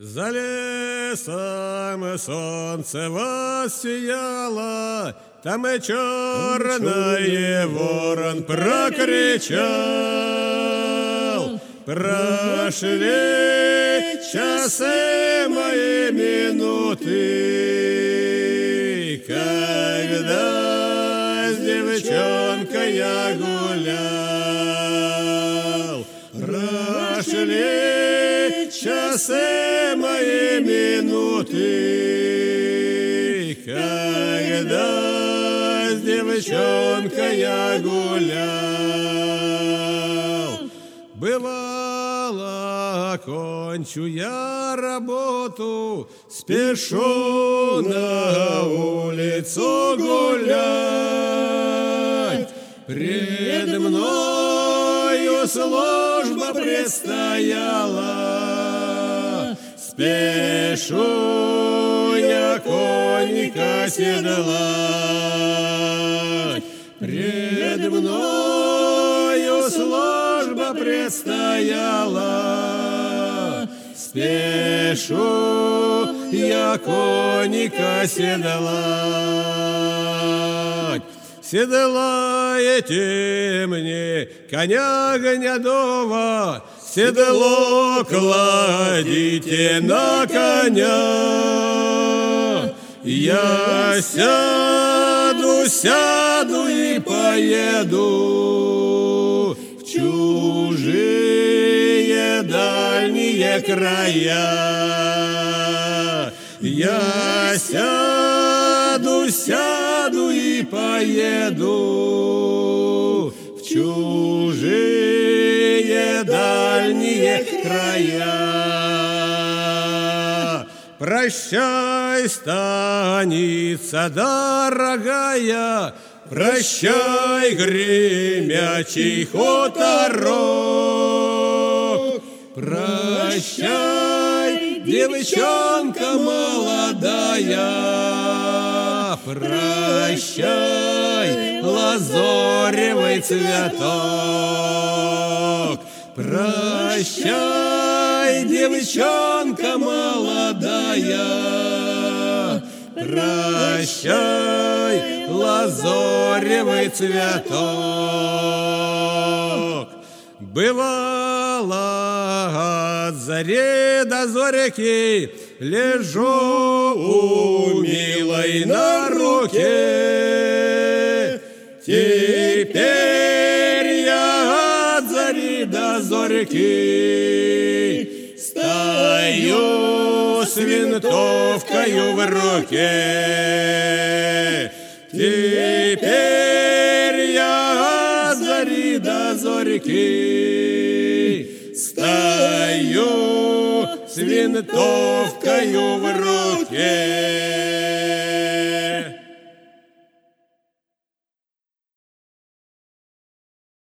За лесом солнце воссияло, там и черный ворон прокричал. Прошли часы мои минуты, когда с девчонкой я гулял. Прошли часы мои минуты, когда с девчонкой я гулял. Бывало, кончу я работу, спешу на улицу гулять. Пред мною служба предстояла, спешу я конника седлать. Пред мною служба предстояла, спешу я конника седлать. Седлаете мне коня гнедого, седло кладите на коня. Я сяду и поеду в чужие дальние края. Я сяду и поеду в чужие дальние края. Прощай, станица дорогая, прощай, гремячий хуторок. Прощай, девчонка молодая, прощай, лазоревый цветок. Прощай, девчонка молодая, прощай, лазоревый цветок. Бывало, от зари до зорьки лежу у милой на руке. Теперь я от зари до зорьки стою с винтовкою в руке. Теперь я от зари до зорьки стою с винтовкою в руке.